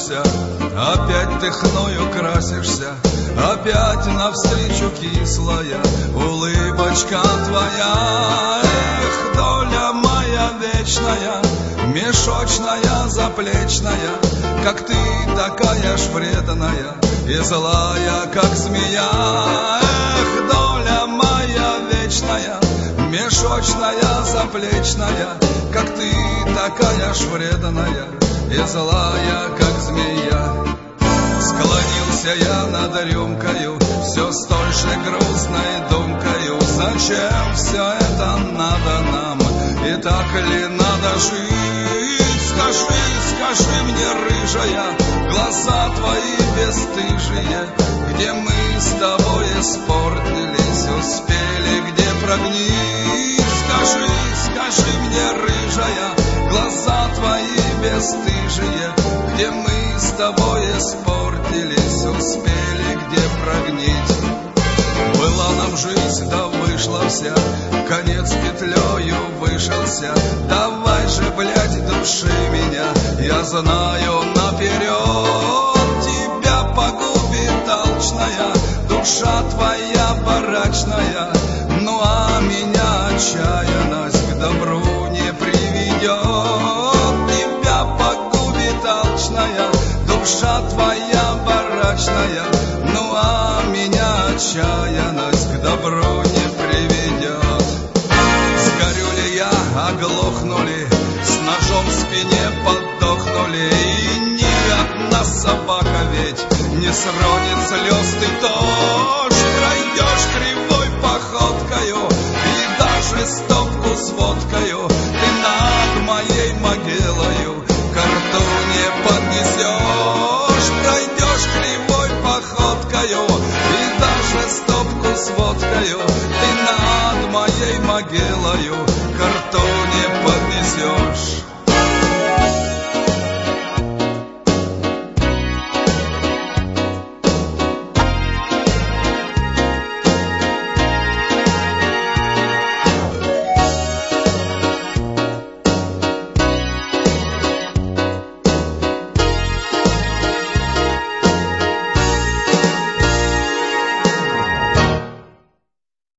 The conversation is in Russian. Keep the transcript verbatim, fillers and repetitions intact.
тащишься, опять ты хною красишься, опять навстречу кислая улыбочка твоя. Эх, доля моя вечная, мешочная, заплечная, как ты такая ж вредная и злая, как змея. Эх, доля моя вечная, мешочная, заплечная, как ты такая ж вредная и злая, как змея. Склонился я над рюмкою, все с той же грустной думкою. Зачем все это надо нам, и так ли надо жить? Скажи, скажи мне, рыжая, глаза твои бесстыжие, где мы с тобой испортились, успели где прогнить? Скажи, скажи мне, рыжая, глаза твои бесстыжие, где мы с тобой испортились, успели где прогнить? Была нам жизнь, да вышла вся, конец петлею вышелся. Давай же, блядь, души меня, я знаю наперед. Тебя погубит алчная душа твоя барачная, ну а меня отчаянность к добру не приведет. Тебя погубит алчная душа твоя барачная, ну а меня отчаянность к добру не приведет. Сгорю ли я, оглохнули, с ножом в спине подохнули, и ни одна собака ведь не сронит слез ты тоже. Пройдешь кривой походкою и даже стопку с водкою ты над моей могилою ко рту не поднесешь. Пройдешь кривой походкою и даже стопку с водкою ты над моей могилою